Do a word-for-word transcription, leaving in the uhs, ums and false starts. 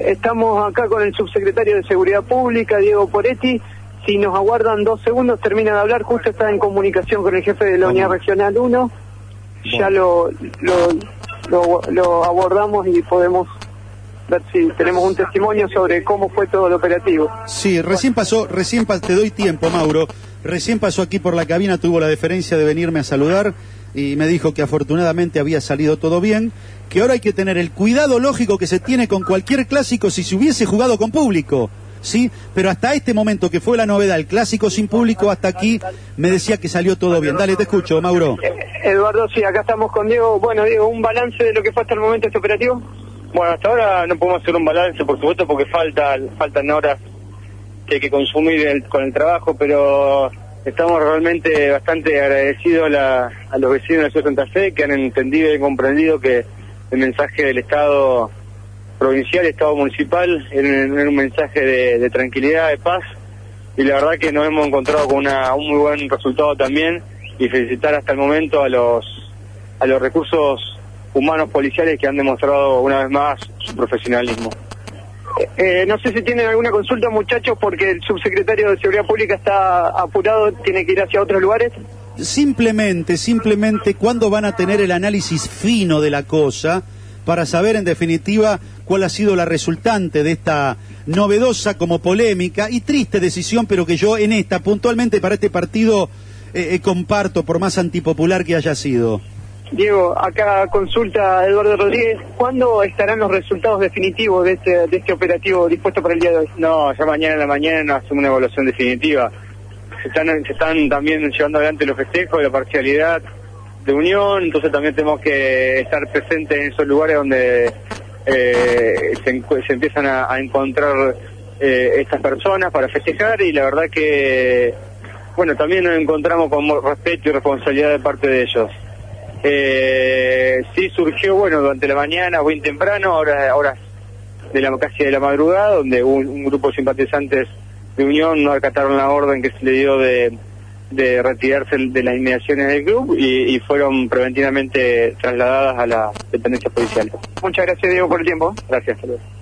Estamos acá con el subsecretario de Seguridad Pública, Diego Poretti. Si nos aguardan dos segundos, termina de hablar. Justo está en comunicación con el jefe de la Unidad Regional uno. Ya lo, lo, lo, lo abordamos y podemos ver si tenemos un testimonio sobre cómo fue todo el operativo. Sí, recién pasó, recién pa te doy tiempo, Mauro. Recién pasó aquí por la cabina, tuvo la deferencia de venirme a saludar y me dijo que afortunadamente había salido todo bien, que ahora hay que tener el cuidado lógico que se tiene con cualquier clásico si se hubiese jugado con público, ¿sí? Pero hasta este momento, que fue la novedad, el clásico sin público, hasta aquí me decía que salió todo bien. Dale, te escucho, Mauro. Eduardo, sí, acá estamos con Diego. Bueno, Diego, ¿un balance de lo que fue hasta el momento este operativo? Bueno, hasta ahora no podemos hacer un balance, por supuesto, porque falta, faltan horas que hay que consumir el, con el trabajo, pero estamos realmente bastante agradecidos a, la, a los vecinos de la ciudad de Santa Fe, que han entendido y comprendido que el mensaje del Estado provincial, Estado municipal, era un mensaje de, de tranquilidad, de paz, y la verdad que nos hemos encontrado con una, un muy buen resultado también, y felicitar hasta el momento a los, a los recursos humanos policiales que han demostrado una vez más su profesionalismo. Eh, no sé si tienen alguna consulta, muchachos, porque el subsecretario de Seguridad Pública está apurado, tiene que ir hacia otros lugares. Simplemente, simplemente, ¿cuándo van a tener el análisis fino de la cosa para saber en definitiva cuál ha sido la resultante de esta novedosa como polémica y triste decisión, pero que yo en esta, puntualmente para este partido, eh, eh, comparto, por más antipopular que haya sido? Diego, acá consulta a Eduardo Rodríguez, ¿cuándo estarán los resultados definitivos de este, de este operativo dispuesto para el día de hoy? No, ya mañana en la mañana hacemos una evaluación definitiva. Se están, se están también llevando adelante los festejos de la parcialidad de Unión, entonces también tenemos que estar presentes en esos lugares donde eh, se, se empiezan a, a encontrar eh, estas personas para festejar, y la verdad que, bueno, también nos encontramos con respeto y responsabilidad de parte de ellos. Eh, sí surgió, bueno, durante la mañana, bien temprano, ahora horas de la casi de la madrugada, donde un, un grupo de simpatizantes de Unión no acataron la orden que se le dio de, de retirarse de las inmediaciones del club y, y fueron preventivamente trasladadas a la dependencia policial. Muchas gracias, Diego, por el tiempo. Gracias, saludos.